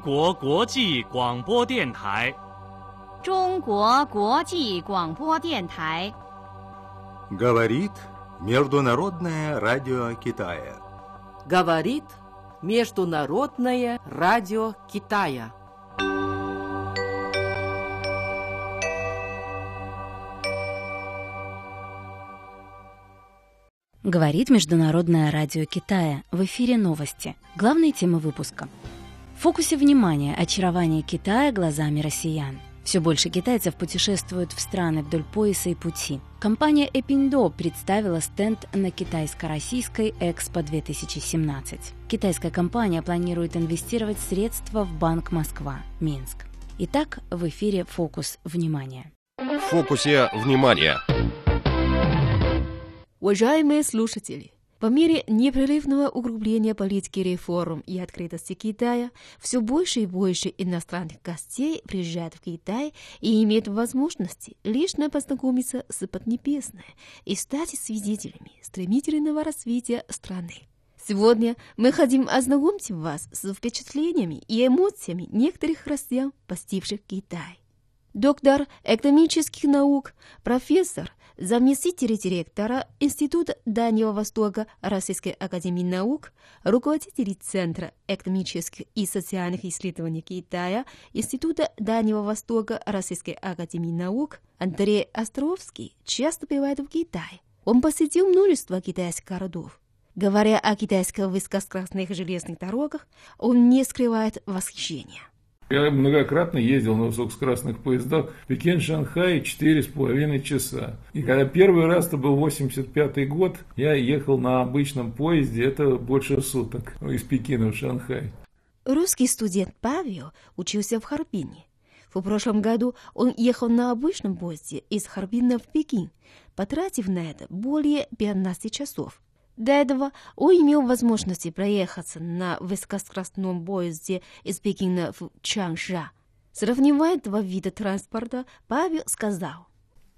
国国际广播电台。 中国国际广播电台。 Говорит Международное радио Китая. Говорит Международное радио Китая. Говорит Международное радио Китая. В эфире новости. Главные темы выпуска. В фокусе внимания очарование Китая глазами россиян. Все больше китайцев путешествуют в страны вдоль пояса и пути. Компания Эпиндо представила стенд на китайско-российской Экспо-2017. Китайская компания планирует инвестировать средства в Банк Москва, Минск. Итак, в эфире «Фокус внимания». В фокусе внимания. Уважаемые слушатели, по мере непрерывного углубления политики реформ и открытости Китая, все больше и больше иностранных гостей приезжают в Китай и имеют возможности лично познакомиться с Поднебесной и стать свидетелями стремительного развития страны. Сегодня мы хотим ознакомить вас с впечатлениями и эмоциями некоторых россиян, посетивших Китай. Доктор экономических наук, профессор, заместитель директора Института Дальнего Востока Российской академии наук, руководитель Центра экономических и социальных исследований Китая Института Дальнего Востока Российской академии наук Андрей Островский часто бывает в Китае. Он посетил множество китайских городов. Говоря о китайских высокоскоростных железных дорогах, он не скрывает восхищения. Я многократно ездил на высокоскоростных поездах Пекин-Шанхай 4,5 часа. И когда первый раз, это был 85-й год, я ехал на обычном поезде, это больше суток, из Пекина в Шанхай. Русский студент Павел учился в Харбине. В прошлом году он ехал на обычном поезде из Харбина в Пекин, потратив на это более 15 часов. До этого он имел возможность проехаться на высокоскоростном поезде из Пекина в Чангша. Сравнивая два вида транспорта, Павел сказал: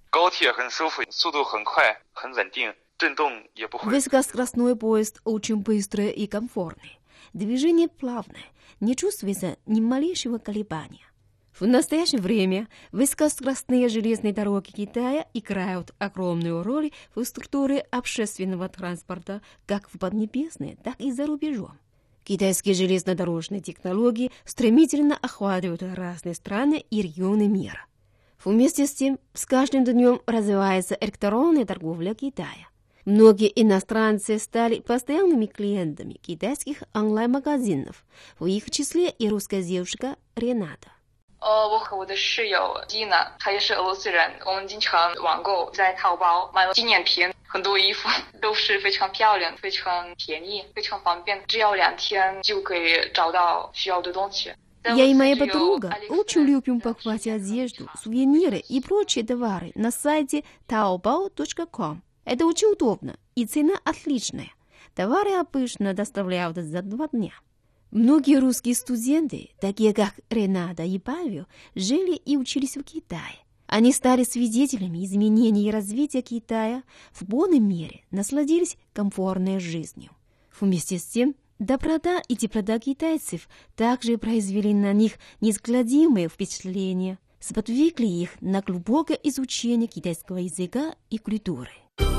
«Высокоскоростной поезд очень быстрый и комфортный. Движение плавное, не чувствуется ни малейшего колебания». В настоящее время высокоскоростные железные дороги Китая играют огромную роль в структуре общественного транспорта как в Поднебесной, так и за рубежом. Китайские железнодорожные технологии стремительно охватывают разные страны и регионы мира. Вместе с тем, с каждым днем развивается электронная торговля Китая. Многие иностранцы стали постоянными клиентами китайских онлайн-магазинов, в их числе и русская девушка Рената. 我和我的室友伊娜，她也是俄罗斯人，我们经常网购，在淘宝买了纪念品，很多衣服都是非常漂亮，非常便宜，非常方便，只要2天就可以找到需要的东西。 Я и моя подруга очень любим покупать одежду, сувениры и прочие товары на сайте taobao.com. Это очень удобно, и цена отличная. Товары обычно доставляют за 2 дня. Многие русские студенты, такие как Рената и Павел, жили и учились в Китае. Они стали свидетелями изменений и развития Китая, в полной мере насладились комфортной жизнью. Вместе с тем, доброта и теплота китайцев также произвели на них неизгладимые впечатления, сподвигли их на глубокое изучение китайского языка и культуры.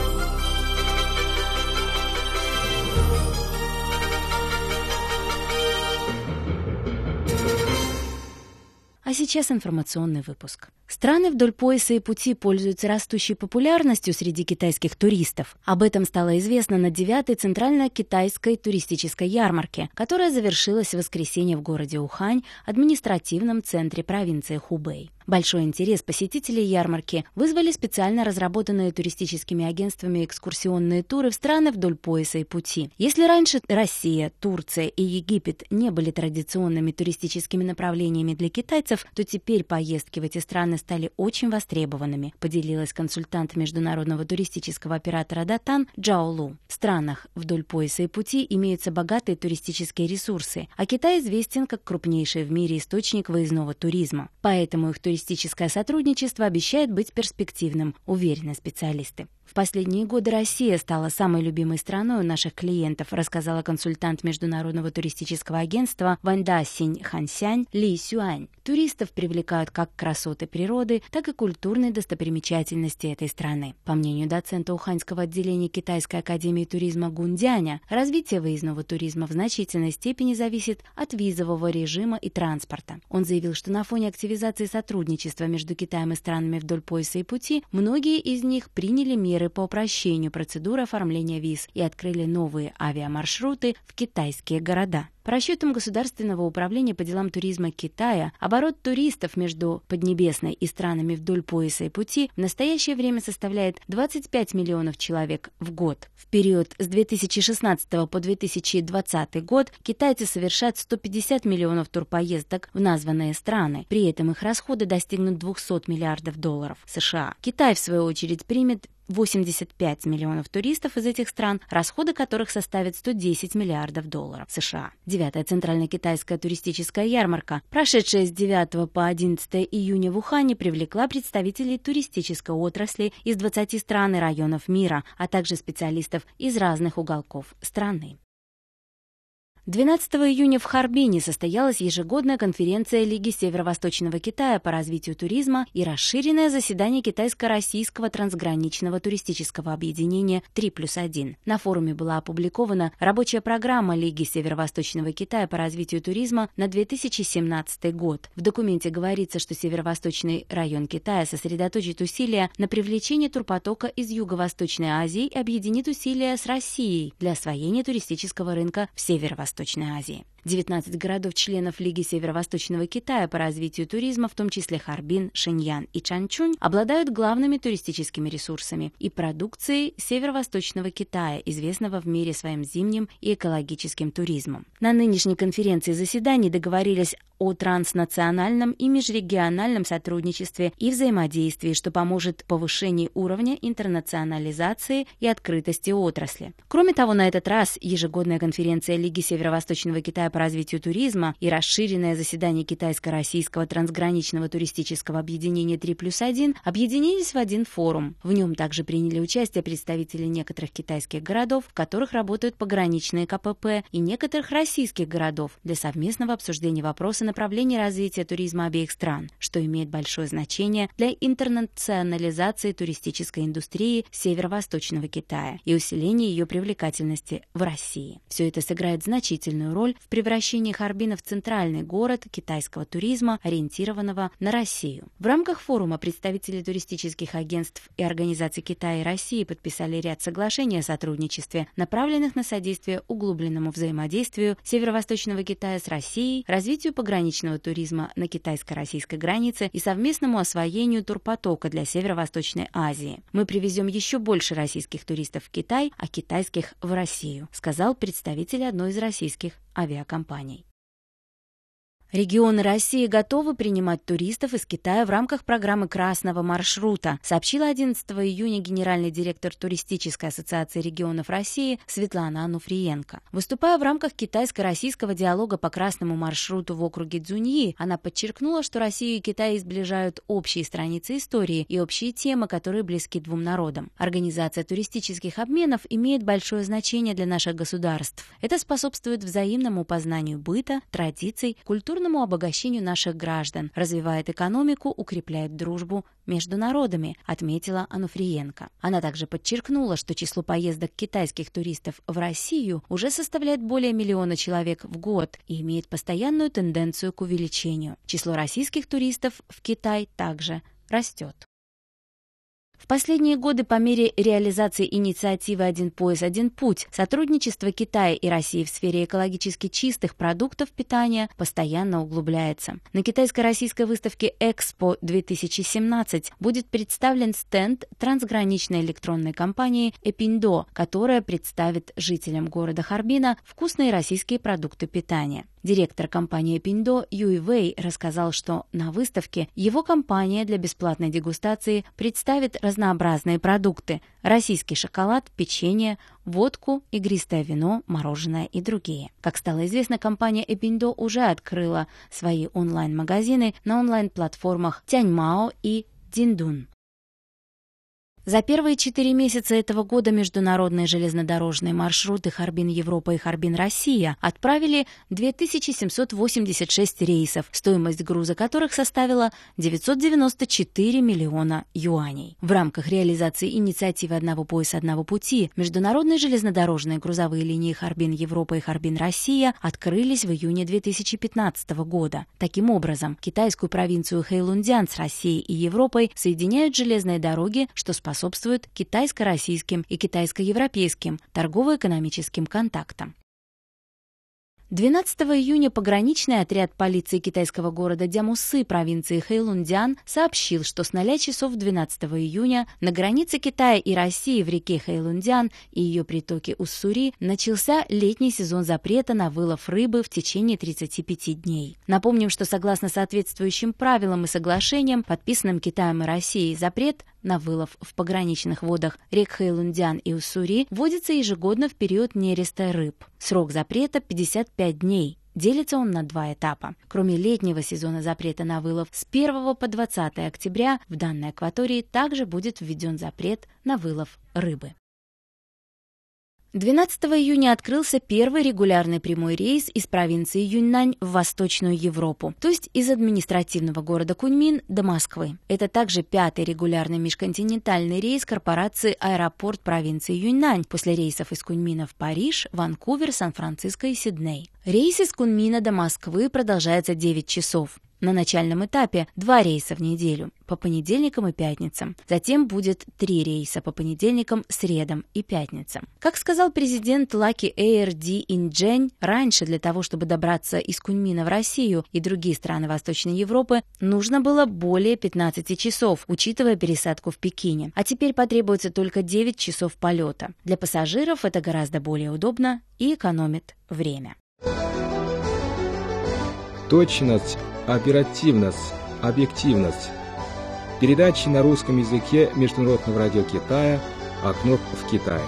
А сейчас информационный выпуск. Страны вдоль пояса и пути пользуются растущей популярностью среди китайских туристов. Об этом стало известно на 9-й Центрально-Китайской туристической ярмарке, которая завершилась в воскресенье в городе Ухань, административном центре провинции Хубэй. Большой интерес посетителей ярмарки вызвали специально разработанные туристическими агентствами экскурсионные туры в страны вдоль пояса и пути. Если раньше Россия, Турция и Египет не были традиционными туристическими направлениями для китайцев, туристов, то теперь поездки в эти страны стали очень востребованными, поделилась консультант международного туристического оператора «Датан» Джао Лу. В странах вдоль пояса и пути имеются богатые туристические ресурсы, а Китай известен как крупнейший в мире источник выездного туризма. Поэтому их туристическое сотрудничество обещает быть перспективным, уверены специалисты. В последние годы Россия стала самой любимой страной у наших клиентов, рассказала консультант Международного туристического агентства Ванда Синь Хансянь Ли Сюань. Туристов привлекают как красоты природы, так и культурные достопримечательности этой страны. По мнению доцента Уханьского отделения Китайской академии туризма Гундяня, развитие выездного туризма в значительной степени зависит от визового режима и транспорта. Он заявил, что на фоне активизации сотрудничества между Китаем и странами вдоль пояса и пути, многие из них приняли меры по упрощению процедуры оформления виз и открыли новые авиамаршруты в китайские города. По расчетам Государственного управления по делам туризма Китая, оборот туристов между Поднебесной и странами вдоль пояса и пути в настоящее время составляет 25 миллионов человек в год. В период с 2016 по 2020 год китайцы совершат 150 миллионов турпоездок в названные страны. При этом их расходы достигнут 200 миллиардов долларов США. Китай, в свою очередь, примет 85 миллионов туристов из этих стран, расходы которых составят 110 миллиардов долларов США. 9-я Центрально-китайская туристическая ярмарка, прошедшая с 9 по 11 июня в Ухане, привлекла представителей туристической отрасли из 20 стран и районов мира, а также специалистов из разных уголков страны. 12 июня в Харбине состоялась ежегодная конференция Лиги Северо-Восточного Китая по развитию туризма и расширенное заседание Китайско-российского трансграничного туристического объединения 3+1. На форуме была опубликована рабочая программа Лиги Северо-Восточного Китая по развитию туризма на 2017 год. В документе говорится, что Северо-Восточный район Китая сосредоточит усилия на привлечении турпотока из Юго-Восточной Азии и объединит усилия с Россией для освоения туристического рынка в Северо-Восточной Азии. 19 городов-членов Лиги Северо-Восточного Китая по развитию туризма, в том числе Харбин, Шэньян и Чанчунь, обладают главными туристическими ресурсами и продукцией Северо-Восточного Китая, известного в мире своим зимним и экологическим туризмом. На нынешней конференции заседаний договорились о транснациональном и межрегиональном сотрудничестве и взаимодействии, что поможет повышению уровня интернационализации и открытости отрасли. Кроме того, на этот раз ежегодная конференция Лиги Северо-Восточного Китая по развитию туризма и расширенное заседание Китайско-российского трансграничного туристического объединения 3+1 объединились в один форум. В нем также приняли участие представители некоторых китайских городов, в которых работают пограничные КПП, и некоторых российских городов для совместного обсуждения вопроса направления развития туризма обеих стран, что имеет большое значение для интернационализации туристической индустрии Северо-Восточного Китая и усиления ее привлекательности в России. Все это сыграет значительную роль в превращении Харбина в центральный город китайского туризма, ориентированного на Россию. В рамках форума представители туристических агентств и организаций Китая и России подписали ряд соглашений о сотрудничестве, направленных на содействие углубленному взаимодействию Северо-Восточного Китая с Россией, развитию пограничного туризма на китайско-российской границе и совместному освоению турпотока для Северо-Восточной Азии. Мы привезем еще больше российских туристов в Китай, а китайских в Россию, сказал представитель одной из российских авиакомпаний. Регионы России готовы принимать туристов из Китая в рамках программы «Красного маршрута», сообщила 11 июня генеральный директор Туристической ассоциации регионов России Светлана Ануфриенко. Выступая в рамках китайско-российского диалога по Красному маршруту в округе Цзуньи, она подчеркнула, что Россию и Китай сближают общие страницы истории и общие темы, которые близки двум народам. Организация туристических обменов имеет большое значение для наших государств. Это способствует взаимному познанию быта, традиций, культурному обогащению наших граждан, развивает экономику, укрепляет дружбу между народами, отметила Ануфриенко. Она также подчеркнула, что число поездок китайских туристов в Россию уже составляет более 1 миллиона человек в год и имеет постоянную тенденцию к увеличению. Число российских туристов в Китай также растет. В последние годы по мере реализации инициативы «Один пояс, один путь» сотрудничество Китая и России в сфере экологически чистых продуктов питания постоянно углубляется. На китайско-российской выставке «Экспо-2017» будет представлен стенд трансграничной электронной компании «Эпиндо», которая представит жителям города Харбина вкусные российские продукты питания. Директор компании Пиндо Юй Вэй рассказал, что на выставке его компания для бесплатной дегустации представит разнообразные продукты – российский шоколад, печенье, водку, игристое вино, мороженое и другие. Как стало известно, компания Эпиндо уже открыла свои онлайн-магазины на онлайн-платформах Тяньмао и Диндун. За первые 4 месяца этого года международные железнодорожные маршруты Харбин-Европа и Харбин-Россия отправили 2786 рейсов, стоимость груза которых составила 994 миллиона юаней. В рамках реализации инициативы «Одного пояса, одного пути» международные железнодорожные грузовые линии Харбин-Европа и Харбин-Россия открылись в июне 2015 года. Таким образом, китайскую провинцию Хэйлунцзян с Россией и Европой соединяют железные дороги, что способствует китайско-российским и китайско-европейским торгово-экономическим контактам. 12 июня пограничный отряд полиции китайского города Дямусы провинции Хэйлунцзян сообщил, что с 0 часов 12 июня на границе Китая и России в реке Хэйлунцзян и ее притоке Уссури начался летний сезон запрета на вылов рыбы в течение 35 дней. Напомним, что согласно соответствующим правилам и соглашениям, подписанным Китаем и Россией, запрет на вылов в пограничных водах рек Хэйлунцзян и Уссури вводится ежегодно в период нереста рыб. Срок запрета 55 дней. Делится он на 2 этапа. Кроме летнего сезона запрета на вылов с 1 по 20 октября в данной акватории также будет введен запрет на вылов рыбы. 12 июня открылся первый регулярный прямой рейс из провинции Юньнань в Восточную Европу, то есть из административного города Куньмин до Москвы. Это также 5-й регулярный межконтинентальный рейс корпорации «Аэропорт» провинции Юньнань после рейсов из Куньмина в Париж, Ванкувер, Сан-Франциско и Сидней. Рейс из Куньмина до Москвы продолжается 9 часов. На начальном этапе 2 рейса в неделю, по понедельникам и пятницам. Затем будет 3 рейса по понедельникам, средам и пятницам. Как сказал президент Lucky Air Ди Инджень, раньше для того, чтобы добраться из Куньмина в Россию и другие страны Восточной Европы, нужно было более 15 часов, учитывая пересадку в Пекине. А теперь потребуется только 9 часов полета. Для пассажиров это гораздо более удобно и экономит время. Точность, оперативность, объективность. Передачи на русском языке Международного радио Китая «Окно в Китай».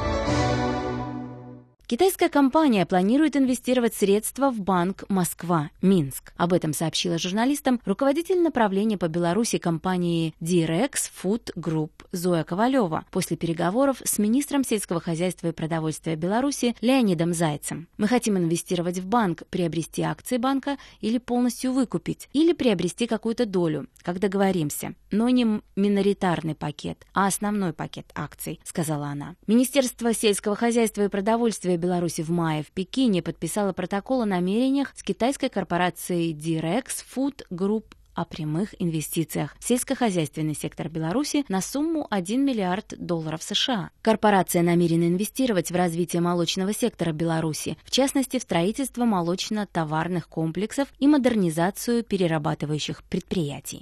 Китайская компания планирует инвестировать средства в банк «Москва», Минск. Об этом сообщила журналистам руководитель направления по Беларуси компании Direx Food Group Зоя Ковалева после переговоров с министром сельского хозяйства и продовольствия Беларуси Леонидом Зайцем. «Мы хотим инвестировать в банк, приобрести акции банка или полностью выкупить, или приобрести какую-то долю, как договоримся, но не миноритарный пакет, а основной пакет акций», — сказала она. Министерство сельского хозяйства и продовольствия Беларуси в мае в Пекине подписала протокол о намерениях с китайской корпорацией Direx Food Group о прямых инвестициях в сельскохозяйственный сектор Беларуси на сумму $1 миллиард США. Корпорация намерена инвестировать в развитие молочного сектора Беларуси, в частности в строительство молочно-товарных комплексов и модернизацию перерабатывающих предприятий.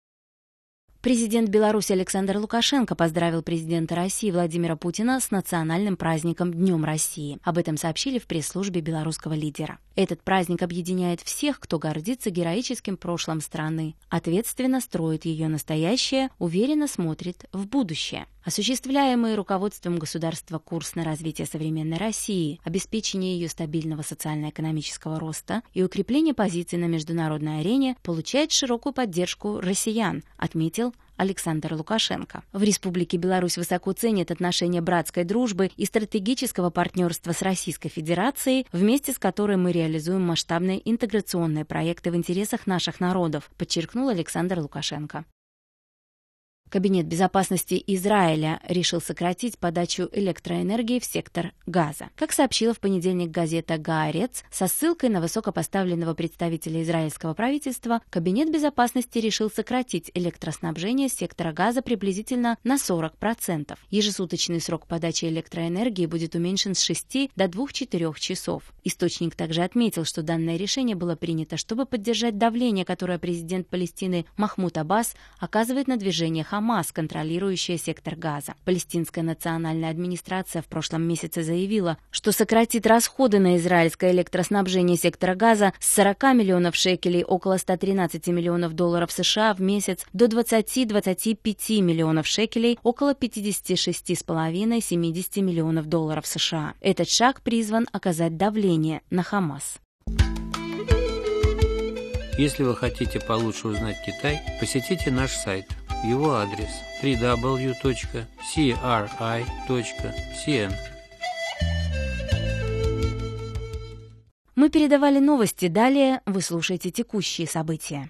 Президент Беларуси Александр Лукашенко поздравил президента России Владимира Путина с национальным праздником Днем России. Об этом сообщили в пресс-службе белорусского лидера. Этот праздник объединяет всех, кто гордится героическим прошлым страны, ответственно строит ее настоящее, уверенно смотрит в будущее. Осуществляемый руководством государства курс на развитие современной России, обеспечение ее стабильного социально-экономического роста и укрепление позиций на международной арене получает широкую поддержку россиян, отметил Александр Лукашенко. В Республике Беларусь высоко ценят отношения братской дружбы и стратегического партнерства с Российской Федерацией, вместе с которой мы реализуем масштабные интеграционные проекты в интересах наших народов, подчеркнул Александр Лукашенко. Кабинет безопасности Израиля решил сократить подачу электроэнергии в сектор Газа. Как сообщила в понедельник газета «Гаарец», со ссылкой на высокопоставленного представителя израильского правительства, Кабинет безопасности решил сократить электроснабжение сектора Газа приблизительно на 40%. Ежесуточный срок подачи электроэнергии будет уменьшен с 6 до 2-4 часов. Источник также отметил, что данное решение было принято, чтобы поддержать давление, которое президент Палестины Махмуд Аббас оказывает на движение Хамас Хамас, контролирующая сектор Газа. Палестинская национальная администрация в прошлом месяце заявила, что сократит расходы на израильское электроснабжение сектора Газа с 40 миллионов шекелей, около 113 миллионов долларов США в месяц, до 20-25 миллионов шекелей, около 56,5-70 миллионов долларов США. Этот шаг призван оказать давление на Хамас. Если вы хотите получше узнать Китай, посетите наш сайт. Его адрес www.cri.cn. Мы передавали новости, далее вы слушаете текущие события.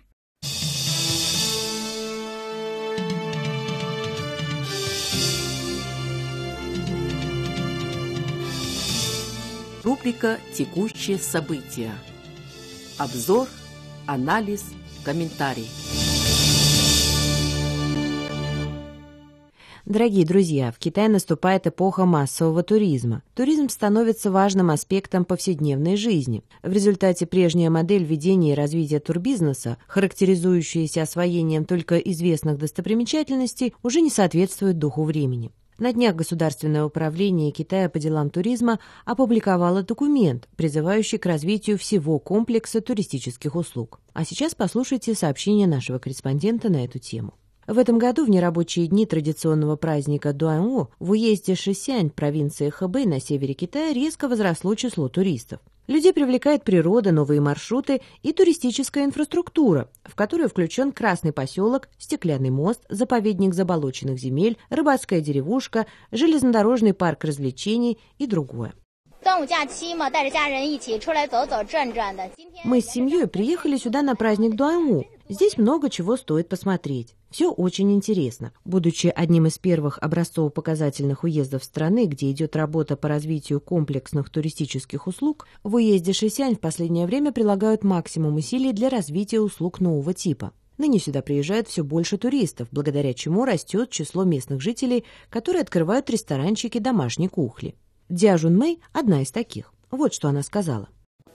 Рубрика «Текущие события». Обзор, анализ, комментарий. Дорогие друзья, в Китае наступает эпоха массового туризма. Туризм становится важным аспектом повседневной жизни. В результате прежняя модель ведения и развития турбизнеса, характеризующаяся освоением только известных достопримечательностей, уже не соответствует духу времени. На днях Государственное управление Китая по делам туризма опубликовало документ, призывающий к развитию всего комплекса туристических услуг. А сейчас послушайте сообщение нашего корреспондента на эту тему. В этом году в нерабочие дни традиционного праздника Дуаньо в уезде Шисянь, провинции Хэбэй на севере Китая, резко возросло число туристов. Людей привлекает природа, новые маршруты и туристическая инфраструктура, в которую включен Красный поселок, Стеклянный мост, заповедник заболоченных земель, рыбацкая деревушка, железнодорожный парк развлечений и другое. Мы с семьей приехали сюда на праздник Дуаньо. Здесь много чего стоит посмотреть. Все очень интересно. Будучи одним из первых образцово-показательных уездов страны, где идет работа по развитию комплексных туристических услуг, в уезде Шисянь в последнее время прилагают максимум усилий для развития услуг нового типа. Ныне сюда приезжает все больше туристов, благодаря чему растет число местных жителей, которые открывают ресторанчики домашней кухни. Дзя Жунмэй – одна из таких. Вот что она сказала.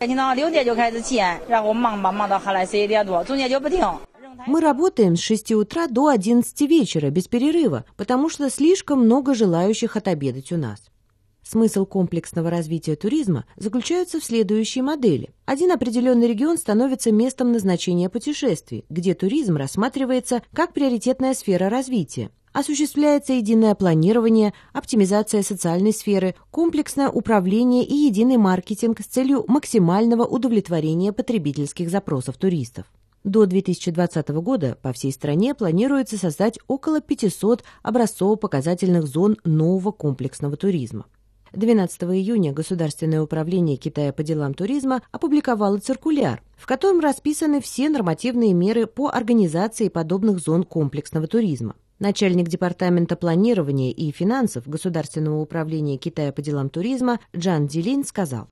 Мы работаем с 6 утра до 11 вечера, без перерыва, потому что слишком много желающих отобедать у нас. Смысл комплексного развития туризма заключается в следующей модели. Один определенный регион становится местом назначения путешествий, где туризм рассматривается как приоритетная сфера развития. Осуществляется единое планирование, оптимизация социальной сферы, комплексное управление и единый маркетинг с целью максимального удовлетворения потребительских запросов туристов. До 2020 года по всей стране планируется создать около 500 образцово-показательных зон нового комплексного туризма. 12 июня Государственное управление Китая по делам туризма опубликовало циркуляр, в котором расписаны все нормативные меры по организации подобных зон комплексного туризма. Начальник департамента планирования и финансов Государственного управления Китая по делам туризма Джан Дилин сказал: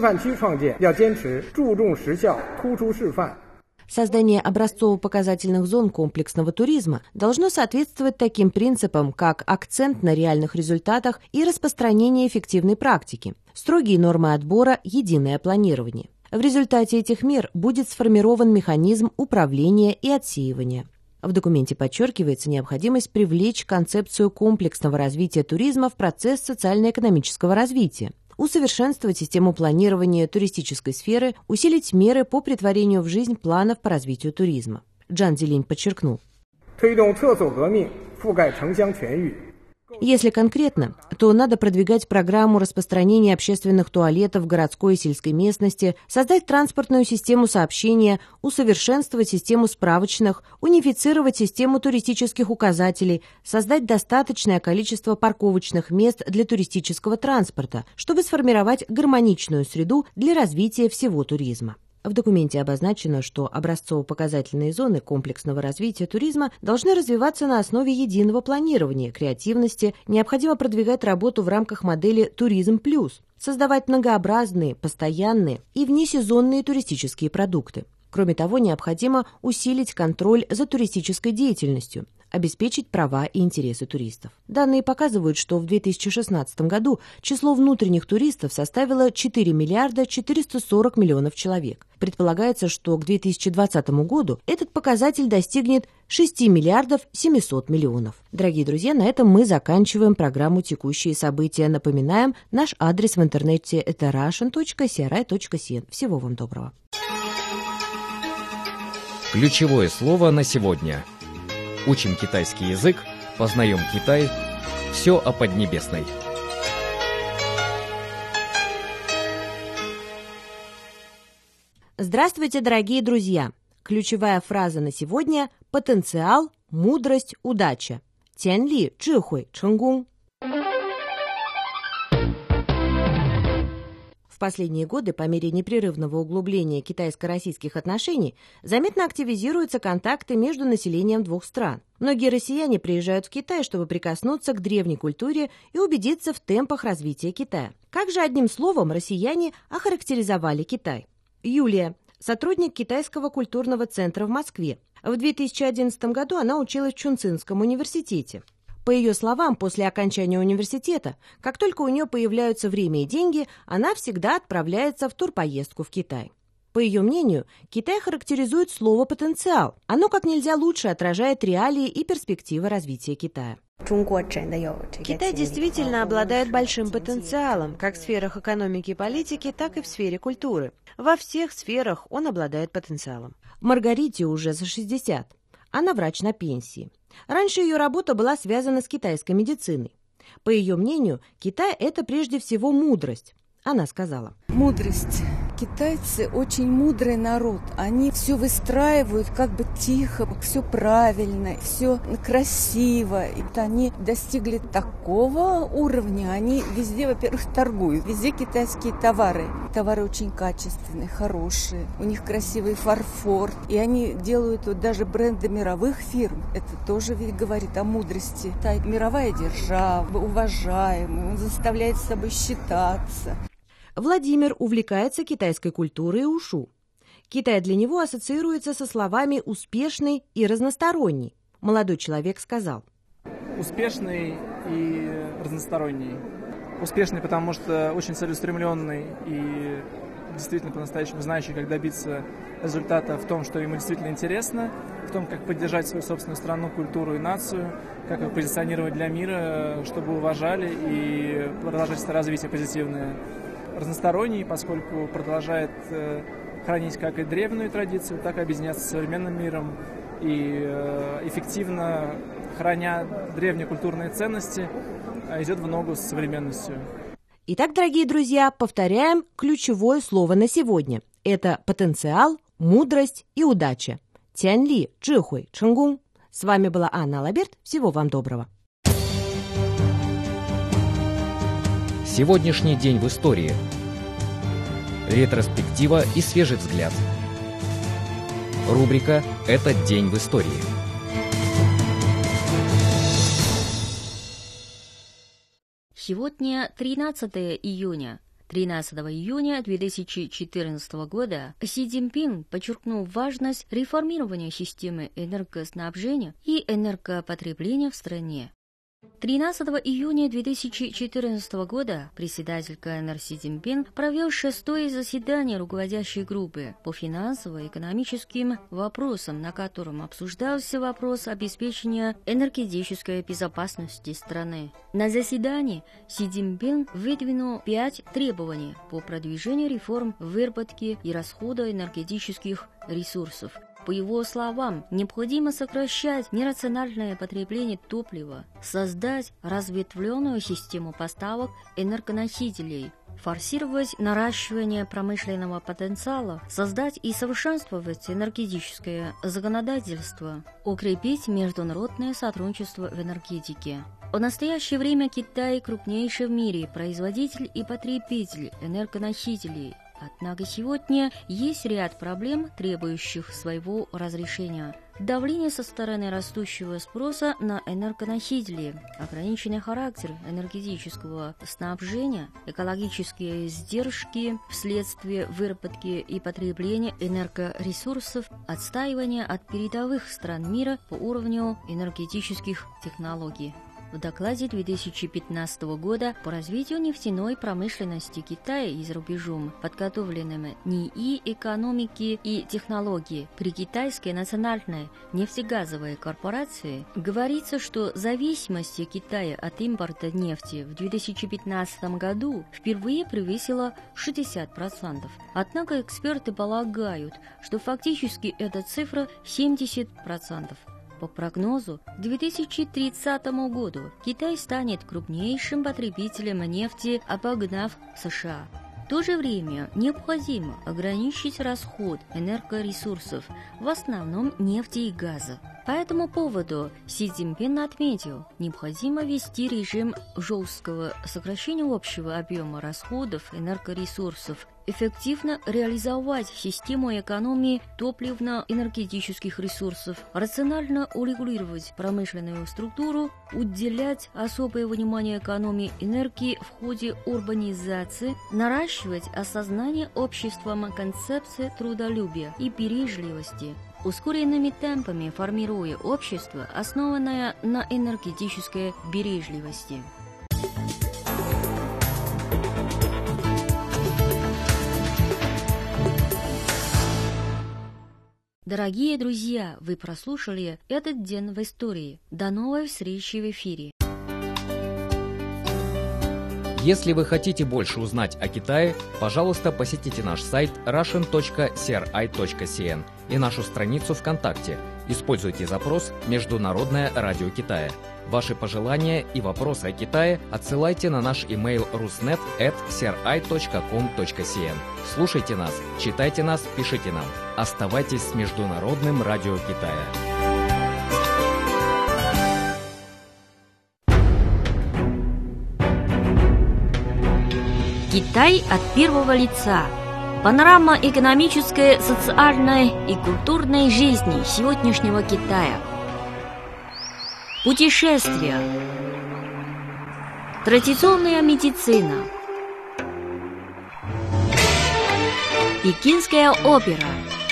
создание образцово-показательных зон комплексного туризма должно соответствовать таким принципам, как акцент на реальных результатах и распространение эффективной практики, строгие нормы отбора, единое планирование. В результате этих мер будет сформирован механизм управления и отсеивания. В документе подчеркивается необходимость привлечь концепцию комплексного развития туризма в процесс социально-экономического развития, усовершенствовать систему планирования туристической сферы, усилить меры по претворению в жизнь планов по развитию туризма. Джан Дилин подчеркнул: если конкретно, то надо продвигать программу распространения общественных туалетов в городской и сельской местности, создать транспортную систему сообщения, усовершенствовать систему справочных, унифицировать систему туристических указателей, создать достаточное количество парковочных мест для туристического транспорта, чтобы сформировать гармоничную среду для развития всего туризма. В документе обозначено, что образцово-показательные зоны комплексного развития туризма должны развиваться на основе единого планирования, креативности, необходимо продвигать работу в рамках модели «Туризм плюс», создавать многообразные, постоянные и внесезонные туристические продукты. Кроме того, необходимо усилить контроль за туристической деятельностью, обеспечить права и интересы туристов. Данные показывают, что в 2016 году число внутренних туристов составило 4 миллиарда 440 миллионов человек. Предполагается, что к 2020 году этот показатель достигнет 6 миллиардов 700 миллионов. Дорогие друзья, на этом мы заканчиваем программу «Текущие события». Напоминаем, наш адрес в интернете – это russian.cri.cn. Всего вам доброго. Ключевое слово на сегодня. Учим китайский язык, познаем Китай. Все о Поднебесной. Здравствуйте, дорогие друзья! Ключевая фраза на сегодня – потенциал, мудрость, удача. Тяньли, чжихуй, чэнггун. В последние годы, по мере непрерывного углубления китайско-российских отношений, заметно активизируются контакты между населением двух стран. Многие россияне приезжают в Китай, чтобы прикоснуться к древней культуре и убедиться в темпах развития Китая. Как же одним словом россияне охарактеризовали Китай? Юлия, сотрудник Китайского культурного центра в Москве. В 2011 году она училась в Чунцинском университете. По ее словам, после окончания университета, как только у нее появляются время и деньги, она всегда отправляется в турпоездку в Китай. По ее мнению, Китай характеризует слово «потенциал». Оно как нельзя лучше отражает реалии и перспективы развития Китая. Китай действительно обладает большим потенциалом, как в сферах экономики и политики, так и в сфере культуры. Во всех сферах он обладает потенциалом. Маргарите уже за 60. Она врач на пенсии. Раньше ее работа была связана с китайской медициной. По ее мнению, Китай – это прежде всего мудрость. Она сказала: мудрость. Китайцы очень мудрый народ. Они все выстраивают как бы тихо, все правильно, все красиво. И они достигли такого уровня. Они везде, во-первых, торгуют. Везде китайские товары. Товары очень качественные, хорошие. У них красивый фарфор. И они делают вот даже бренды мировых фирм. Это тоже ведь говорит о мудрости. Китай мировая держава, уважаемая, он заставляет с собой считаться. Владимир увлекается китайской культурой и ушу. Китай для него ассоциируется со словами «успешный» и «разносторонний». Молодой человек сказал: успешный и разносторонний. Успешный, потому что очень целеустремленный и действительно по-настоящему знающий, как добиться результата в том, что ему действительно интересно, в том, как поддержать свою собственную страну, культуру и нацию, как их позиционировать для мира, чтобы уважали и продолжать это развитие позитивное. Разносторонний, поскольку продолжает хранить как и древнюю традицию, так и объединяться с современным миром и эффективно, храня древние культурные ценности, идет в ногу с современностью. Итак, дорогие друзья, повторяем ключевое слово на сегодня. Это потенциал, мудрость и удача. Тяньли, чжихуй, чэнггун. С вами была Анна Лаберт. Всего вам доброго. Сегодняшний день в истории. Ретроспектива и свежий взгляд. Рубрика «Этот день в истории». Сегодня 13 июня. 13 июня 2014 года Си Цзиньпин подчеркнул важность реформирования системы энергоснабжения и энергопотребления в стране. 13 июня 2014 года председатель КНР Си Цзиньпин провел 6-е заседание руководящей группы по финансово-экономическим вопросам, на котором обсуждался вопрос обеспечения энергетической безопасности страны. На заседании Си Цзиньпин выдвинул 5 требований по продвижению реформ выработки и расхода энергетических ресурсов. По его словам, необходимо сокращать нерациональное потребление топлива, создать разветвленную систему поставок энергоносителей, форсировать наращивание промышленного потенциала, создать и совершенствовать энергетическое законодательство, укрепить международное сотрудничество в энергетике. В настоящее время Китай крупнейший в мире производитель и потребитель энергоносителей. Однако сегодня есть ряд проблем, требующих своего разрешения. давление со стороны растущего спроса на энергоносители, ограниченный характер энергетического снабжения, экологические издержки вследствие выработки и потребления энергоресурсов, отстаивание от передовых стран мира по уровню энергетических технологий. В докладе 2015 года по развитию нефтяной промышленности Китая и за рубежом, подготовленным НИИ экономики и технологии при Китайской национальной нефтегазовой корпорации, говорится, что зависимость Китая от импорта нефти в 2015 году впервые превысила 60%. Однако эксперты полагают, что фактически эта цифра 70%. По прогнозу, к 2030 году Китай станет крупнейшим потребителем нефти, обогнав США. В то же время необходимо ограничить расход энергоресурсов, в основном нефти и газа. По этому поводу Си Цзиньпин отметил, необходимо ввести режим жесткого сокращения общего объема расходов энергоресурсов, эффективно реализовать систему экономии топливно-энергетических ресурсов, рационально урегулировать промышленную структуру, уделять особое внимание экономии энергии в ходе урбанизации, наращивать осознание обществом концепции трудолюбия и бережливости, ускоренными темпами формируя общество, основанное на энергетической бережливости. Дорогие друзья, вы прослушали «Этот день в истории». До новой встречи в эфире. Если вы хотите больше узнать о Китае, пожалуйста, посетите наш сайт russian.cri.cn и нашу страницу ВКонтакте. Используйте запрос «Международное радио Китая». Ваши пожелания и вопросы о Китае отсылайте на наш имейл rusnet@cri.com.cn. Слушайте нас, читайте нас, пишите нам. Оставайтесь с Международным радио Китая. Китай от первого лица. Панорама экономической, социальной и культурной жизни сегодняшнего Китая. Путешествия. Традиционная медицина. Пекинская опера.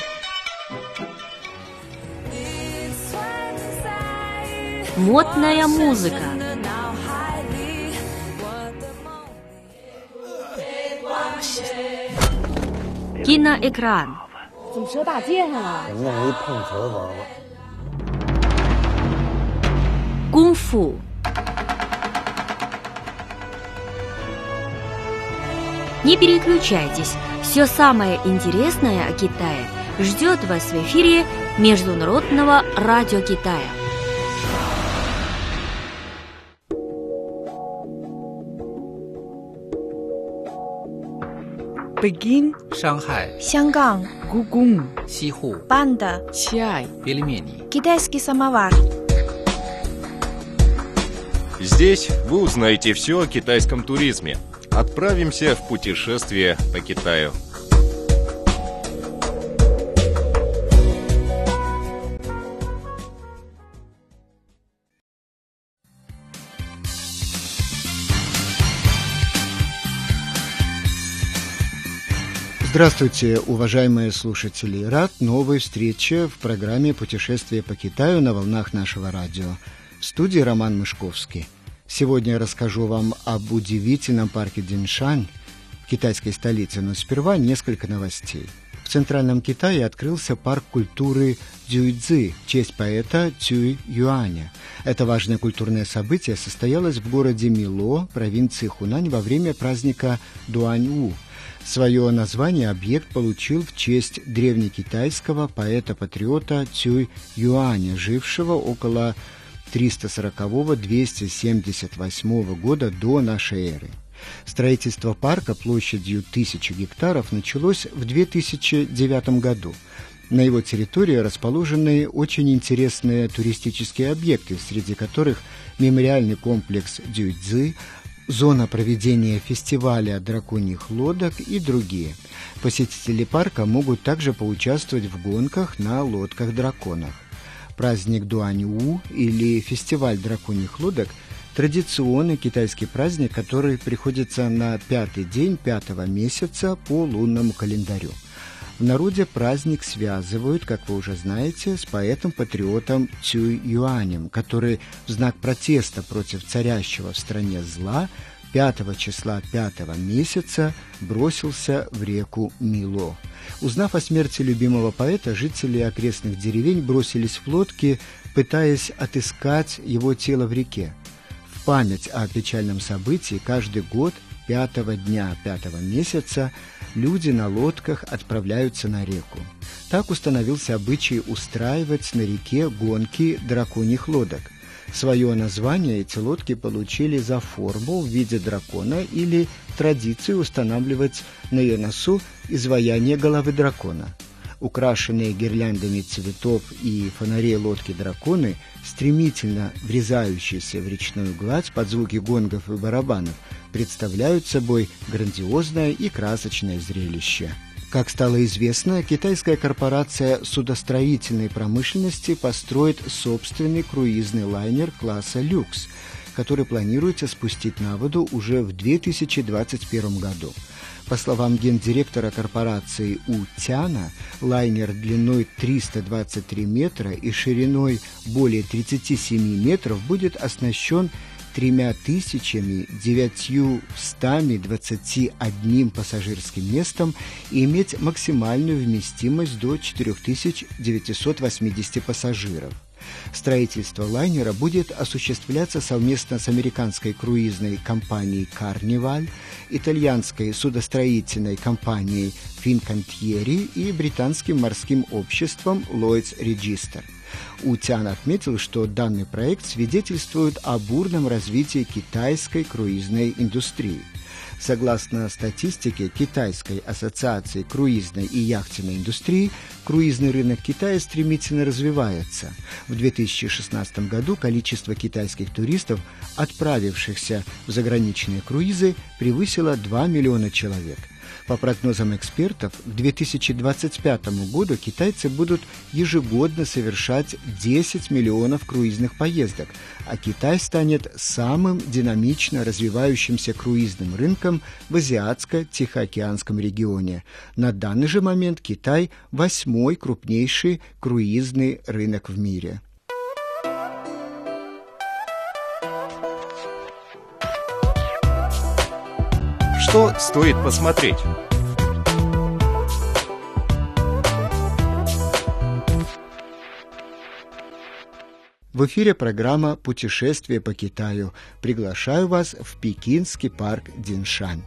Модная музыка. Киноэкран. Кунг-фу. Не переключайтесь, все самое интересное о Китае ждет вас в эфире Международного радио Китая. Пекин, Шанхай, 香港, Гугун, Сиху, Панда, чай, пельмени. китайский самовар. Здесь вы узнаете все о китайском туризме. Отправимся в путешествие по Китаю. Здравствуйте, уважаемые слушатели! Рад новой встрече в программе «Путешествие по Китаю» на волнах нашего радио. В студии Роман Мышковский. Сегодня я расскажу вам об удивительном парке Диншань в китайской столице, но сперва несколько новостей. В Центральном Китае открылся парк культуры Цзюйцзы в честь поэта Цюй Юаня. Это важное культурное событие состоялось в городе Мило, провинции Хунань, во время праздника Дуаньву. Свое название объект получил в честь древнекитайского поэта-патриота Цюй Юаня, жившего около 340-278 года до нашей эры. Строительство парка площадью 1000 гектаров началось в 2009 году. На его территории расположены очень интересные туристические объекты, среди которых мемориальный комплекс Цзюйцзы, зона проведения фестиваля драконьих лодок и другие. Посетители парка могут также поучаствовать в гонках на лодках-драконах. Праздник Дуаньу или фестиваль драконьих лодок – традиционный китайский праздник, который приходится на 5-й день 5-го месяца по лунному календарю. В народе праздник связывают, как вы уже знаете, с поэтом-патриотом Цюй Юанем, который в знак протеста против царящего в стране зла 5 числа 5-го месяца бросился в реку Мило. Узнав о смерти любимого поэта, жители окрестных деревень бросились в лодки, пытаясь отыскать его тело в реке. В память о печальном событии каждый год 5-го дня 5-го месяца люди на лодках отправляются на реку. Так установился обычай устраивать на реке гонки драконьих лодок. Свое название эти лодки получили за форму в виде дракона или традицию устанавливать на ее носу изваяние головы дракона. Украшенные гирляндами цветов и фонарей лодки-драконы, стремительно врезающиеся в речную гладь под звуки гонгов и барабанов, представляют собой грандиозное и красочное зрелище. Как стало известно, китайская корпорация судостроительной промышленности построит собственный круизный лайнер класса «Люкс», который планируется спустить на воду уже в 2021 году. По словам гендиректора корпорации У Тяна, лайнер длиной 323 метра и шириной более 37 метров будет оснащен 3921 пассажирским местом и иметь максимальную вместимость до 4980 пассажиров. Строительство лайнера будет осуществляться совместно с американской круизной компанией «Карниваль», итальянской судостроительной компанией «Финкантьери» и британским морским обществом «Lloyd's Register». Утян отметил, что данный проект свидетельствует о бурном развитии китайской круизной индустрии. Согласно статистике Китайской ассоциации круизной и яхтенной индустрии, круизный рынок Китая стремительно развивается. В 2016 году количество китайских туристов, отправившихся в заграничные круизы, превысило 2 миллиона человек. По прогнозам экспертов, к 2025 году китайцы будут ежегодно совершать 10 миллионов круизных поездок, а Китай станет самым динамично развивающимся круизным рынком в Азиатско-Тихоокеанском регионе. На данный же момент Китай – 8-й крупнейший круизный рынок в мире. Что стоит посмотреть? В эфире программа «Путешествие по Китаю». Приглашаю вас в пекинский парк Диншань.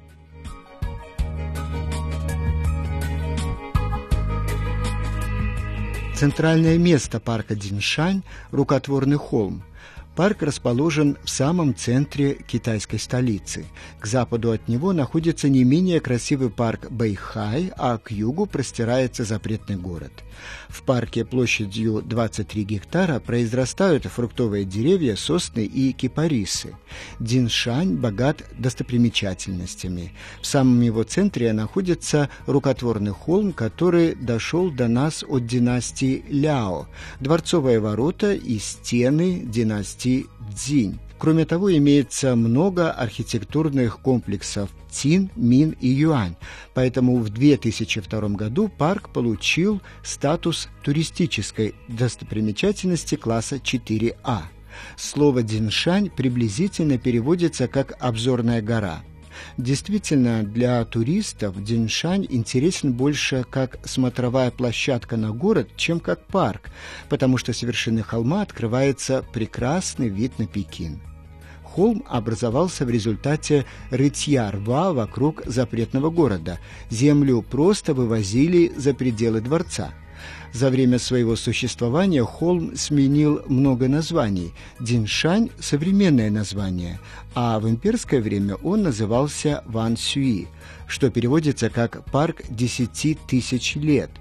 Центральное место парка Диншань – рукотворный холм. Парк расположен в самом центре китайской столицы. К западу от него находится не менее красивый парк Бэйхай, а к югу простирается запретный город. В парке площадью 23 гектара произрастают фруктовые деревья, сосны и кипарисы. Диншань богат достопримечательностями. В самом его центре находится рукотворный холм, который дошел до нас от династии Ляо, дворцовые ворота и стены династии Цзинь. Кроме того, имеется много архитектурных комплексов Цин, Мин и Юань, поэтому в 2002 году парк получил статус туристической достопримечательности класса 4А. Слово «Диншань» приблизительно переводится как «обзорная гора». Действительно, для туристов Диншань интересен больше как смотровая площадка на город, чем как парк, потому что с вершины холма открывается прекрасный вид на Пекин. Холм образовался в результате рытья рва вокруг запретного города. Землю просто вывозили за пределы дворца. За время своего существования холм сменил много названий. Диншань – современное название, а в имперское время он назывался Ван Сюи, что переводится как «парк 10 тысяч лет».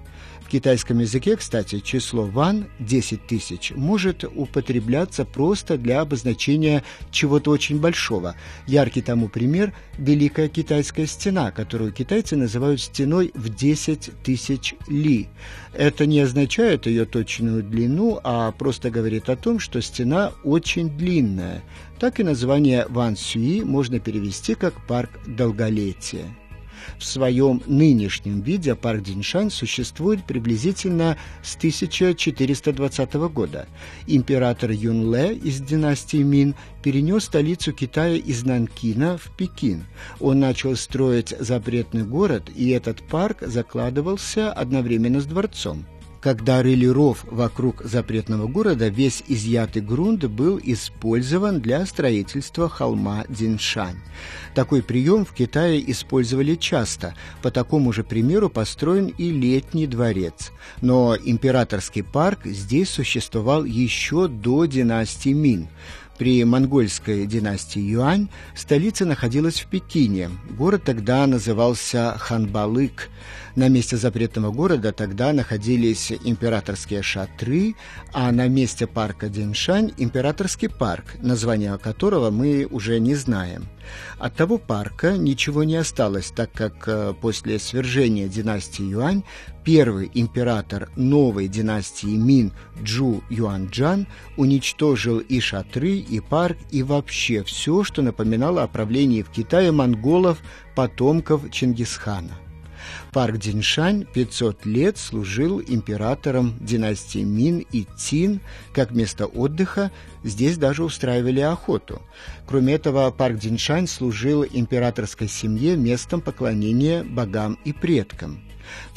В китайском языке, кстати, число ван 10 тысяч может употребляться просто для обозначения чего-то очень большого. Яркий тому пример – Великая Китайская стена, которую китайцы называют стеной в 10 тысяч ли. Это не означает ее точную длину, а просто говорит о том, что стена очень длинная. Так и название Ван Сюи можно перевести как «парк долголетия». В своем нынешнем виде парк Диншань существует приблизительно с 1420 года. Император Юнле из династии Мин перенес столицу Китая из Нанкина в Пекин. Он начал строить запретный город, и этот парк закладывался одновременно с дворцом. Когда рыли ров вокруг запретного города, весь изъятый грунт был использован для строительства холма Диншань. Такой прием в Китае использовали часто. По такому же примеру построен и Летний дворец. Но императорский парк здесь существовал еще до династии Мин. При монгольской династии Юань столица находилась в Пекине. Город тогда назывался Ханбалык. На месте запретного города тогда находились императорские шатры, а на месте парка Диншань – императорский парк, название которого мы уже не знаем. От того парка ничего не осталось, так как после свержения династии Юань первый император новой династии Мин Чжу Юаньчжан уничтожил и шатры, и парк, и вообще все, что напоминало о правлении в Китае монголов, потомков Чингисхана. Парк Диншань 500 лет служил императором династии Мин и Цин. Как место отдыха здесь даже устраивали охоту. Кроме этого, парк Диншань служил императорской семье местом поклонения богам и предкам. В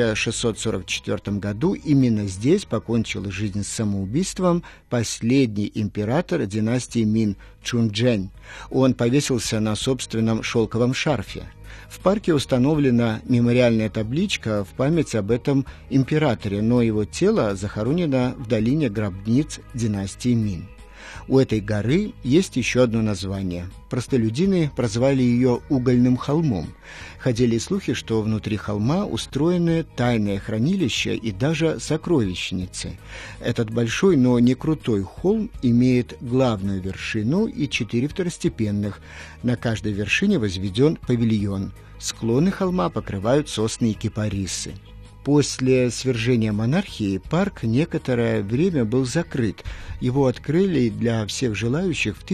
1644 году именно здесь покончил жизнь самоубийством последний император династии Мин Чунчжэнь. Он повесился на собственном шелковом шарфе. В парке установлена мемориальная табличка в память об этом императоре, но его тело захоронено в долине гробниц династии Мин. У этой горы есть еще одно название. Простолюдины прозвали ее Угольным холмом. Ходили слухи, что внутри холма устроены тайное хранилище и даже сокровищницы. Этот большой, но не крутой холм имеет главную вершину и 4 второстепенных. На каждой вершине возведен павильон. Склоны холма покрывают сосны и кипарисы. После свержения монархии парк некоторое время был закрыт. Его открыли для всех желающих в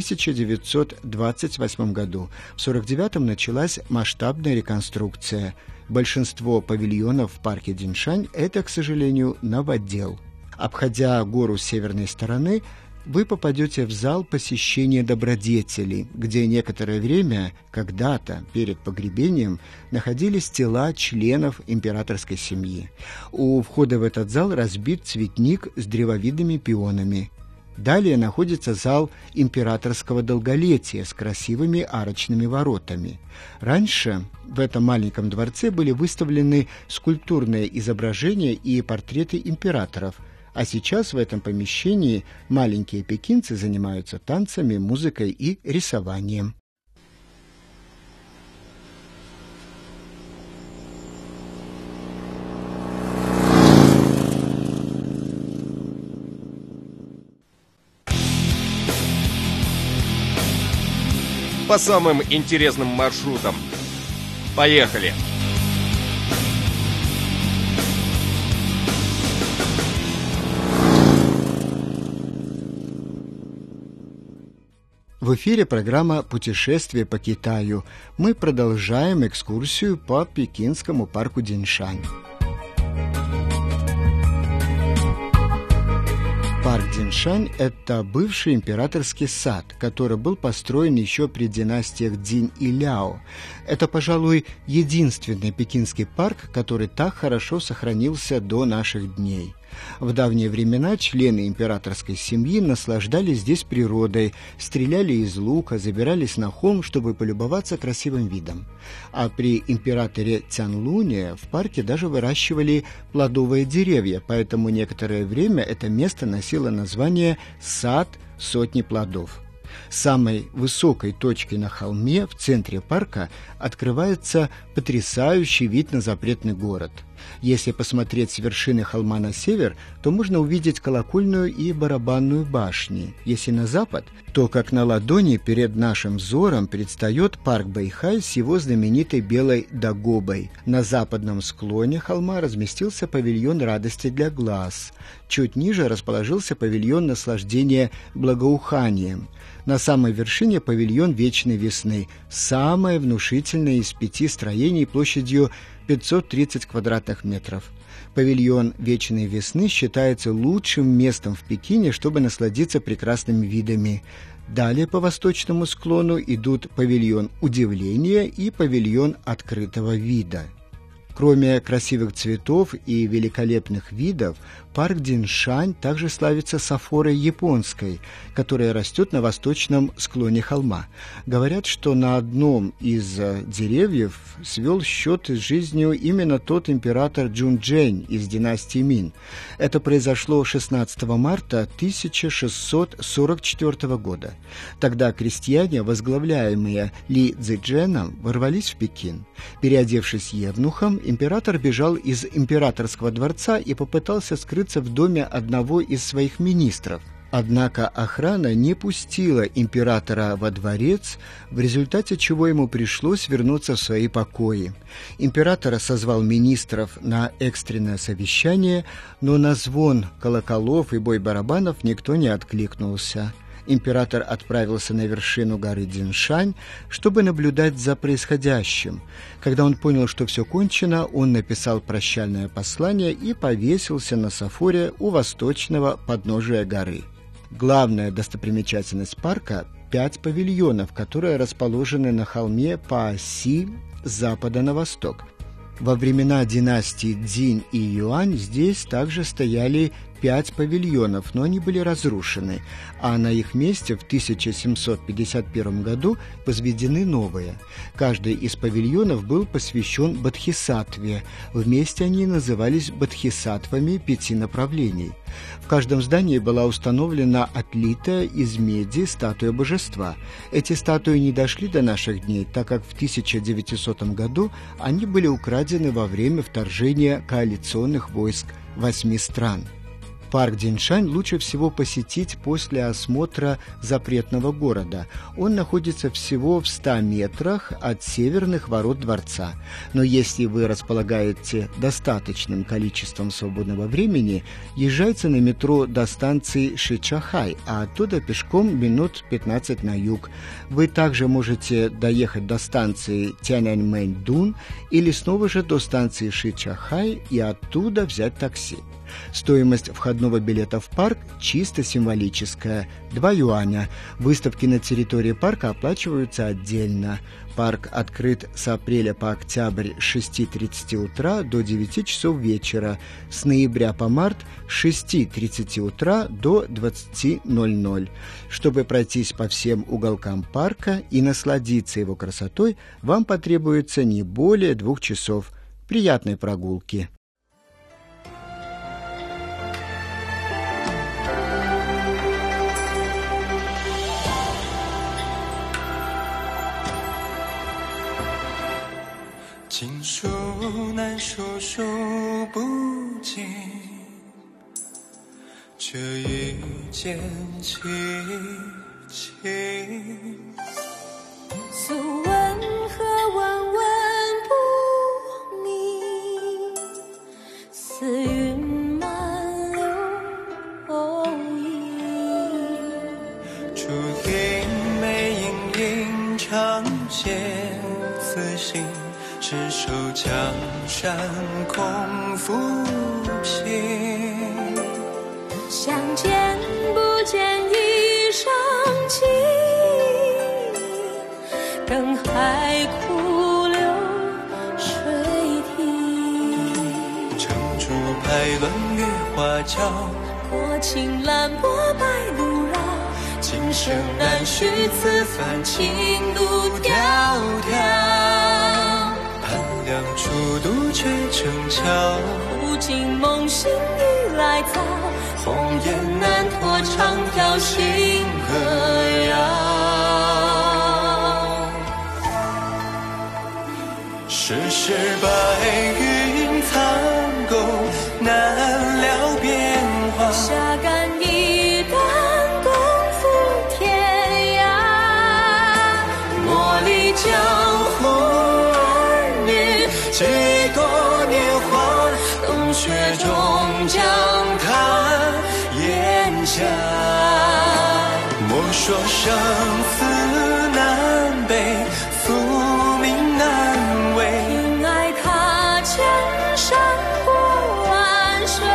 1928 году. В 1949 началась масштабная реконструкция. Большинство павильонов в парке Диншань – это, к сожалению, новодел. Обходя гору с северной стороны, вы попадете в зал посещения добродетелей, где некоторое время, когда-то, перед погребением, находились тела членов императорской семьи. У входа в этот зал разбит цветник с древовидными пионами. Далее находится зал императорского долголетия с красивыми арочными воротами. Раньше в этом маленьком дворце были выставлены скульптурные изображения и портреты императоров, а сейчас в этом помещении маленькие пекинцы занимаются танцами, музыкой и рисованием. По самым интересным маршрутам. Поехали! В эфире программа «Путешествие по Китаю». Мы продолжаем экскурсию по пекинскому парку Диншань. Парк Диншань – это бывший императорский сад, который был построен еще при династиях Динь и Ляо. Это, пожалуй, единственный пекинский парк, который так хорошо сохранился до наших дней. В давние времена члены императорской семьи наслаждались здесь природой, стреляли из лука, забирались на холм, чтобы полюбоваться красивым видом. А при императоре Цянлуне в парке даже выращивали плодовые деревья, поэтому некоторое время это место носило название «Сад сотни плодов». Самой высокой точкой на холме в центре парка открывается потрясающий вид на запретный город. Если посмотреть с вершины холма на север, то можно увидеть колокольную и барабанную башни. Если на запад, то как на ладони перед нашим взором предстает парк Бэйхай с его знаменитой белой дагобой. На западном склоне холма разместился павильон радости для глаз. Чуть ниже расположился павильон наслаждения благоуханием. На самой вершине павильон вечной весны, самое внушительное из 5 строений площадью 530 квадратных метров. Павильон вечной весны считается лучшим местом в Пекине, чтобы насладиться прекрасными видами. Далее по восточному склону идут павильон удивления и павильон открытого вида. Кроме красивых цветов и великолепных видов, парк Диншань также славится сафорой японской, которая растет на восточном склоне холма. Говорят, что на одном из деревьев свел счеты с жизнью именно тот император Джунчжэнь из династии Мин. Это произошло 16 марта 1644 года. Тогда крестьяне, возглавляемые Ли Цзэджэном, ворвались в Пекин. Переодевшись евнухом, император бежал из императорского дворца и попытался скрыться в доме одного из своих министров. Однако охрана не пустила императора во дворец, в результате чего ему пришлось вернуться в свои покои. Император созвал министров на экстренное совещание, но на звон колоколов и бой барабанов никто не откликнулся. Император отправился на вершину горы Диншань, чтобы наблюдать за происходящим. Когда он понял, что все кончено, он написал прощальное послание и повесился на сафоре у восточного подножия горы. Главная достопримечательность парка – 5 павильонов, которые расположены на холме по оси с запада на восток. Во времена династий Цзинь и Юань здесь также стояли 5 павильонов, но они были разрушены, а на их месте в 1751 году возведены новые. Каждый из павильонов был посвящен Бодхисаттве. Вместе они назывались бодхисаттвами 5 направлений. В каждом здании была установлена отлитая из меди статуя божества. Эти статуи не дошли до наших дней, так как в 1900 году они были украдены во время вторжения коалиционных войск 8 стран. Парк Диншань лучше всего посетить после осмотра запретного города. Он находится всего в 100 метрах от северных ворот дворца. Но если вы располагаете достаточным количеством свободного времени, езжайте на метро до станции Шичахай, а оттуда пешком минут 15 на юг. Вы также можете доехать до станции Тяньаньмэнь-Дун или снова же до станции Шичахай и оттуда взять такси. Стоимость входного билета в парк чисто символическая – 2 юаня. Выставки на территории парка оплачиваются отдельно. Парк открыт с апреля по октябрь с 6:30 утра до 9 часов вечера, с ноября по март с 6:30 утра до 20:00. Чтобы пройтись по всем уголкам парка и насладиться его красотой, вам потребуется не более 2 часов. Приятной прогулки! 经书难说数不尽，这一见倾情。 诉问何问问不明，似云漫流影。 烛影美影影长见此心。执手江山空浮萍， 相见不见一生情，等海枯流水停。 城主拍乱月华娇， 过青蓝波白露绕。今生难续此番情路迢迢。 两处渡却成桥， 忽惊梦醒已来早。 红颜难托长飘星河遥。世事白云苍。 说生死难背，宿命难违， 因爱他千山过万水，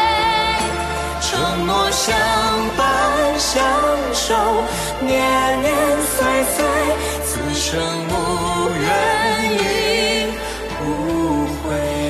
承诺相伴相守，年年岁岁，此生无怨亦无悔。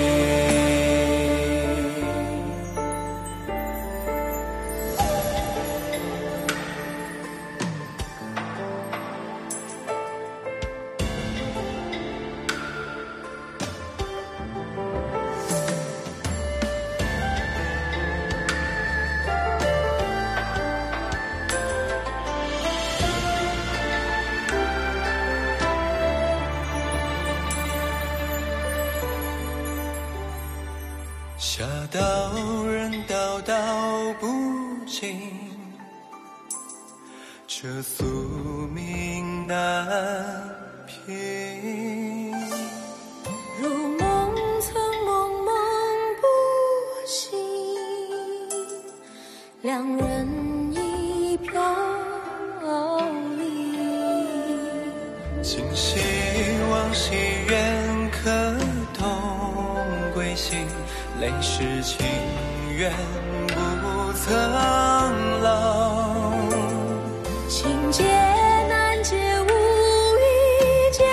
侠道人道道不尽，这宿命难平。 如梦曾梦梦不醒，两人一飘零。 今夕往昔缘可同归行，泪湿情缘不曾老。 情劫难解无一劫，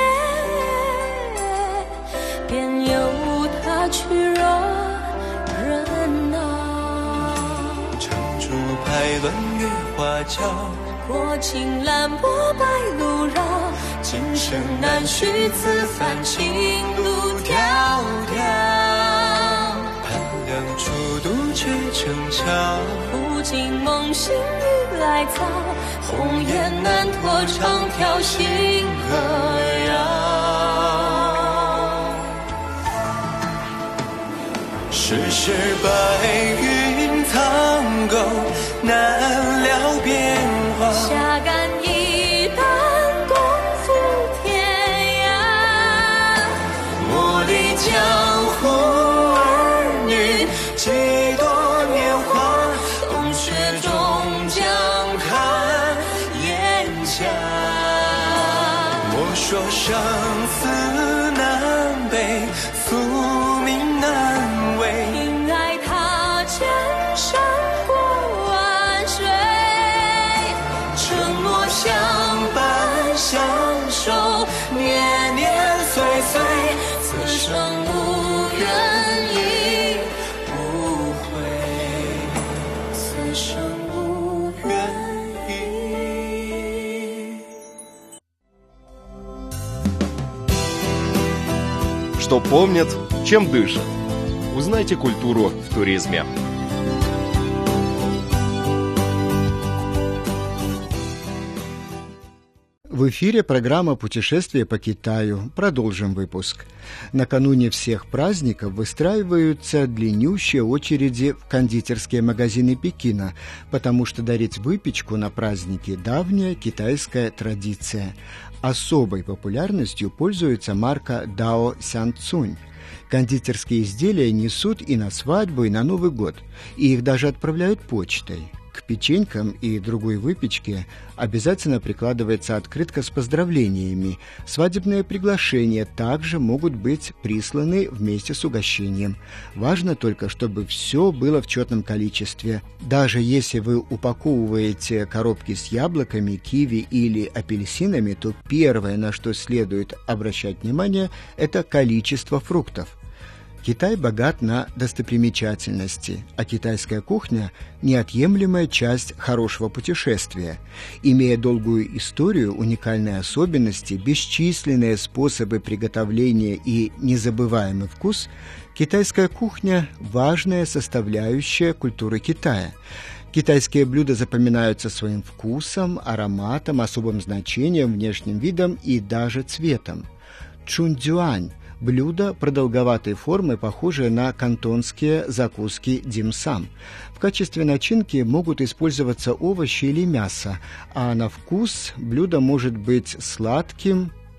便由他去若人恼。 长竹排轮月华桥， 过青蓝波白路绕，今生难续此番情路迢迢。 初渡却成桥， 不尽梦醒雨来早，红颜难托长条星河绕。 世事白云苍狗，难料变化。 侠肝义胆共赴天涯， 莫离江湖几多年华，冬雪终将看烟霞。莫说生死难背，宿命难违， 因爱他千山过万水， 承诺相伴相守，年年岁岁，此生无怨亦无悔，此生无怨亦。 Что помнят, чем дышат. Узнайте культуру в туризме. В эфире программа «Путешествие по Китаю». Продолжим выпуск. Накануне всех праздников выстраиваются длиннющие очереди в кондитерские магазины Пекина, потому что дарить выпечку на праздники – давняя китайская традиция. Особой популярностью пользуется марка Дао Сян Цунь. Кондитерские изделия несут и на свадьбу, и на Новый год, и их даже отправляют почтой. К печенькам и другой выпечке обязательно прикладывается открытка с поздравлениями. Свадебные приглашения также могут быть присланы вместе с угощением. Важно только, чтобы все было в четном количестве. Даже если вы упаковываете коробки с яблоками, киви или апельсинами, то первое, на что следует обращать внимание, это количество фруктов. Китай богат на достопримечательности, а китайская кухня – неотъемлемая часть хорошего путешествия. Имея долгую историю, уникальные особенности, бесчисленные способы приготовления и незабываемый вкус, китайская кухня – важная составляющая культуры Китая. Китайские блюда запоминаются своим вкусом, ароматом, особым значением, внешним видом и даже цветом. Чунцзюань – блюдо продолговатой формы, похожее на кантонские закуски дим-сам. В качестве начинки могут использоваться овощи или мясо, а на вкус блюдо может быть сладким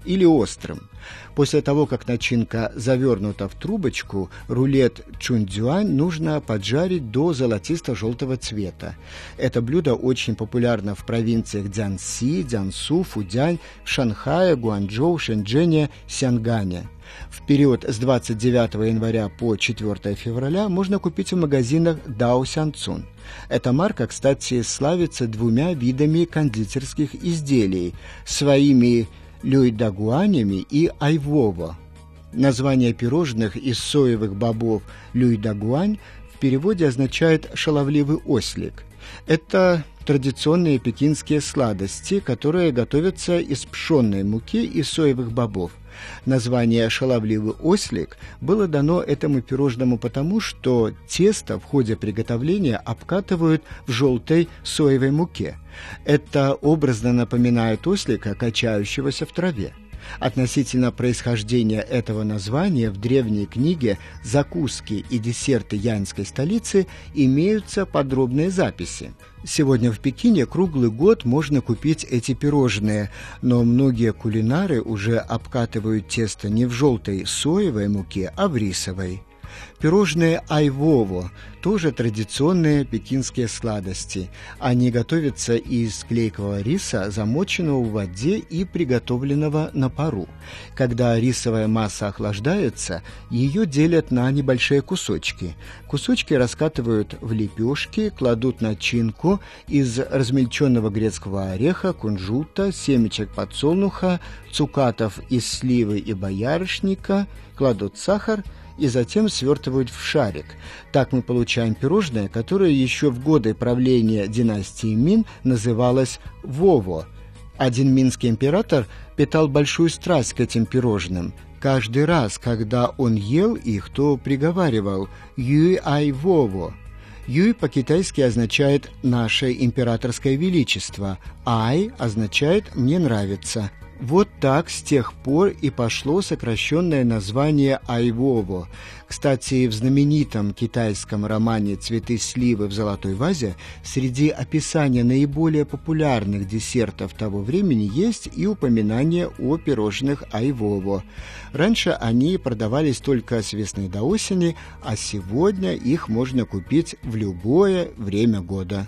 или острым. После того, как начинка завернута в трубочку, рулет чунцзюань нужно поджарить до золотисто-желтого цвета. Это блюдо очень популярно в провинциях Цзянси, Цзянсу, Фудзянь, Шанхае, Гуанчжоу, Шэньчжэне, Сянгане. В период с 29 января по 4 февраля можно купить в магазинах Дао Сянцун. Эта марка, кстати, славится двумя видами кондитерских изделий – своими люйдагуанями и айвово. Название пирожных из соевых бобов люйдагуань в переводе означает «шаловливый ослик». Это традиционные пекинские сладости, которые готовятся из пшенной муки и соевых бобов. Название «шаловливый ослик» было дано этому пирожному потому, что тесто в ходе приготовления обкатывают в желтой соевой муке. Это образно напоминает ослика, качающегося в траве. Относительно происхождения этого названия в древней книге «Закуски и десерты яньской столицы» имеются подробные записи. Сегодня в Пекине круглый год можно купить эти пирожные, но многие кулинары уже обкатывают тесто не в желтой соевой муке, а в рисовой. Пирожные айвово – тоже традиционные пекинские сладости. Они готовятся из клейкового риса, замоченного в воде и приготовленного на пару. Когда рисовая масса охлаждается, ее делят на небольшие кусочки. Кусочки раскатывают в лепешки, кладут начинку из размельченного грецкого ореха, кунжута, семечек подсолнуха, цукатов из сливы и боярышника, кладут сахар и затем свертывают в шарик. Так мы получаем пирожное, которое еще в годы правления династии Мин называлось вово. Один минский император питал большую страсть к этим пирожным. Каждый раз, когда он ел их, то приговаривал «юй ай вово». «Юй» по-китайски означает «наше императорское величество», «ай» означает «мне нравится». Вот так с тех пор и пошло сокращенное название айвово. Кстати, в знаменитом китайском романе «Цветы сливы в золотой вазе» среди описания наиболее популярных десертов того времени есть и упоминание о пирожных айвово. Раньше они продавались только с весны до осени, а сегодня их можно купить в любое время года.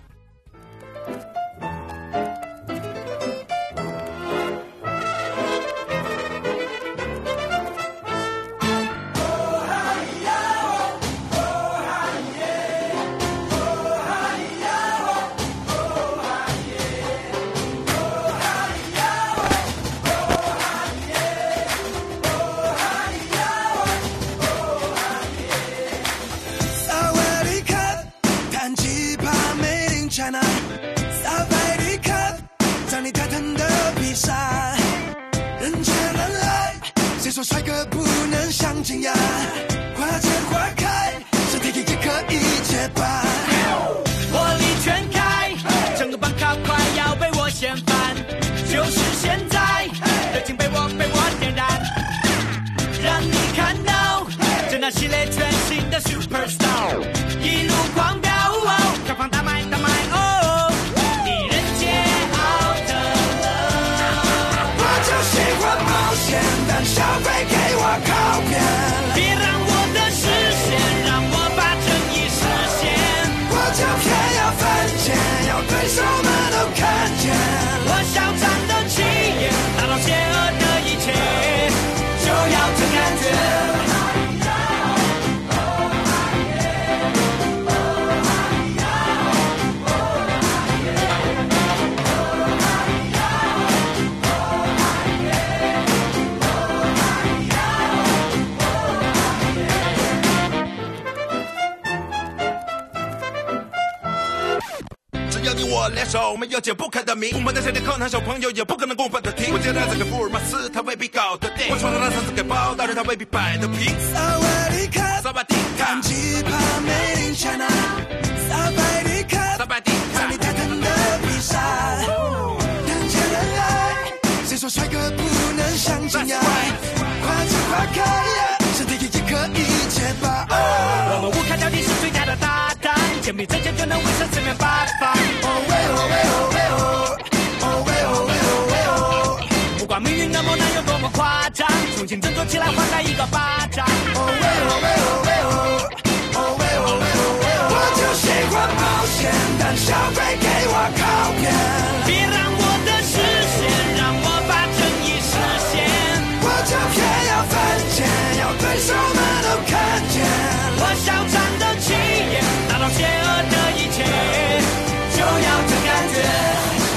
没有解不开的谜，我们在谁的靠男小朋友也不可能共犯的题。我接待这个福尔摩斯，他未必搞得定。我穿了蓝色给包，但是他未必摆得平。萨瓦迪卡，萨瓦迪卡，看奇葩美丽刹那，萨瓦迪卡，萨瓦迪卡，在你泰坦的比赛，人见人爱，谁说帅哥不能相亲呀？夸自夸开，身体也可以解吧。我们无卡到底是最佳的搭档，简笔真钱就能卫生四面八方。 管命运的磨难有多么夸张，重新振作起来，还他一个巴掌。我就喜欢冒险，但消费给我靠边，别让我的视线让我把正义实现。我就偏要犯贱，要对手们都看见，我嚣张的气焰，打倒邪恶的一切，就要这感觉。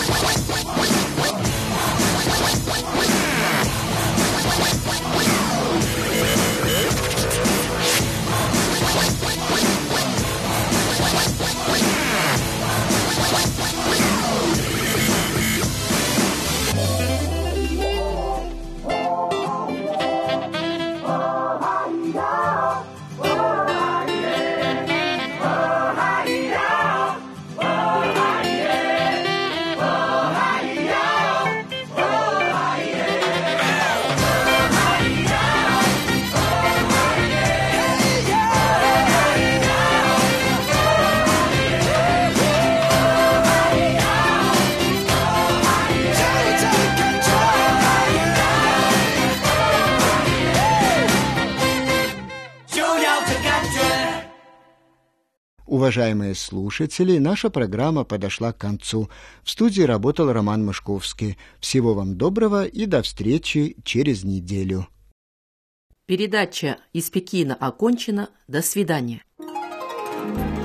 Уважаемые слушатели, наша программа подошла к концу. В студии работал Роман Мышковский. Всего вам доброго и до встречи через неделю. Передача из Пекина окончена. До свидания.